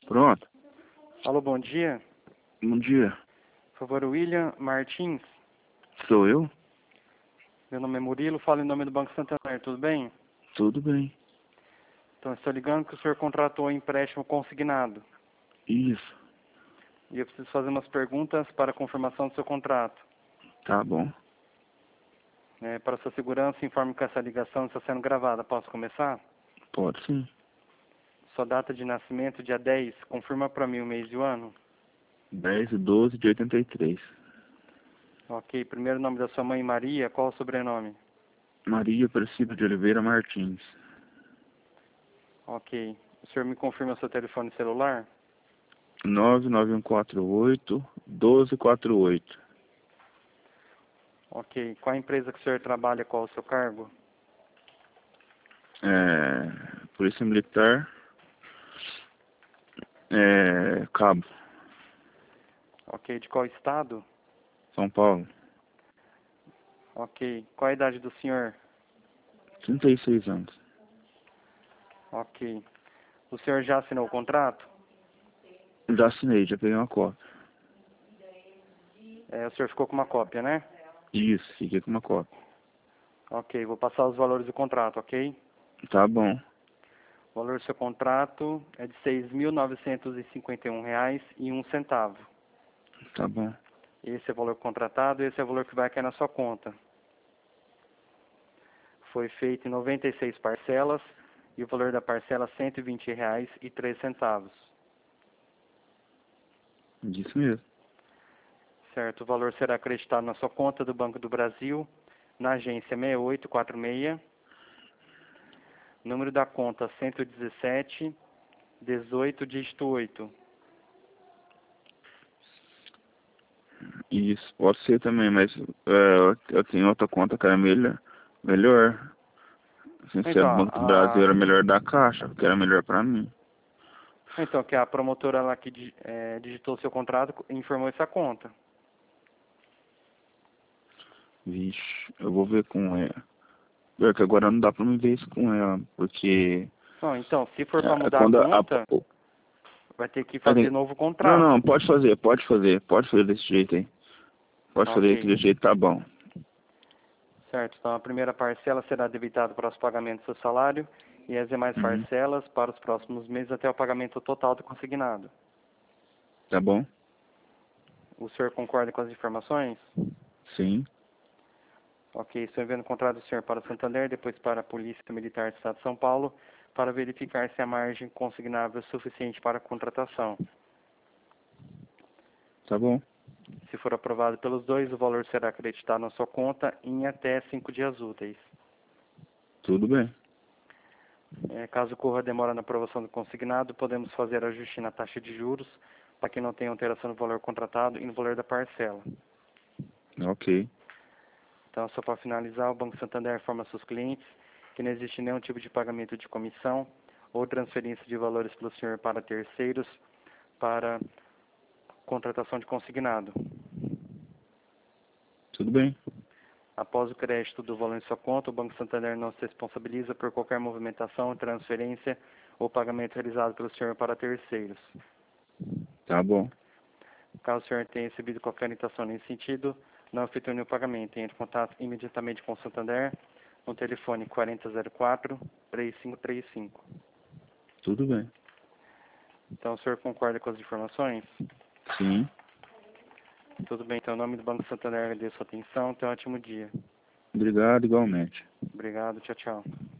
Pronto. Alô, bom dia. Bom dia. Por favor, William Martins. Sou eu? Meu nome é Murilo, falo em nome do Banco Santander, tudo bem? Tudo bem. Então, estou ligando que o senhor contratou um empréstimo consignado. Isso. E eu preciso fazer umas perguntas para a confirmação do seu contrato. Tá bom. Para sua segurança, informe que essa ligação está sendo gravada. Posso começar? Pode sim. Sua data de nascimento, dia 10, confirma para mim o mês e o ano. 10/12/83. Ok, primeiro nome da sua mãe, Maria, qual o sobrenome? Maria Aparecida de Oliveira Martins. Ok, o senhor me confirma seu telefone celular? 99148-1248. Ok, qual a empresa que o senhor trabalha, qual o seu cargo? Polícia Militar. Cabo. Ok, de qual estado? São Paulo. Ok, qual a idade do senhor? 36 anos. Ok, o senhor já assinou o contrato? Já assinei, já peguei uma cópia. O senhor ficou com uma cópia, né? Isso, fiquei com uma cópia. Ok, vou passar os valores do contrato, ok? Tá bom. O valor do seu contrato é de R$ 6.951,01. Tá bom. Esse é o valor contratado, esse é o valor que vai cair na sua conta. Foi feito em 96 parcelas e o valor da parcela é R$ 120,03. Isso mesmo. Certo, o valor será acreditado na sua conta do Banco do Brasil, na agência 6846, número da conta 117, 18, dígito 8. Isso, pode ser também, mas eu tenho outra conta que era melhor. Sem ser do Então, Banco do Brasil, era melhor da Caixa, porque era melhor pra mim. que a promotora lá que digitou seu contrato informou essa conta. Vixe, eu vou ver com ela. Pior que agora não dá pra me ver isso com ela, porque Não, então, se for para mudar a quando conta, vai ter que vai fazer ter- novo Não, contrato. não, pode fazer desse jeito aí. Pode fazer Ok, daquele jeito, tá bom. certo. Então, a primeira parcela será debitada para os pagamentos do seu salário e as demais Uhum. parcelas para os próximos meses até o pagamento total do consignado. Tá bom? O senhor concorda com as informações? Sim, Ok, estou enviando o contrato do senhor para o Santander, depois para a Polícia Militar do Estado de São Paulo, para verificar se a margem consignável é suficiente para a contratação. tá bom. Se for aprovado pelos dois, o valor será acreditado na sua conta em até 5 dias úteis. Tudo bem. Caso ocorra demora na aprovação do consignado, podemos fazer ajuste na taxa de juros para que não tenha alteração no valor contratado e no valor da parcela. Ok. Então, só para finalizar, o Banco Santander informa seus clientes que não existe nenhum tipo de pagamento de comissão ou transferência de valores pelo senhor para terceiros para contratação de consignado. Tudo bem. Após o crédito do valor em sua conta, o Banco Santander não se responsabiliza por qualquer movimentação, transferência ou pagamento realizado pelo senhor para terceiros. Tá bom. Caso o senhor tenha recebido qualquer orientação nesse sentido, não efetue nenhum pagamento. Entre em contato imediatamente com o Santander no telefone 4004-3535. Tudo bem. Então, o senhor concorda com as informações? Sim. Tudo bem, então, em nome do Banco Santander, agradeço a sua atenção. Tenha um ótimo dia. Obrigado igualmente. Obrigado, tchau, tchau.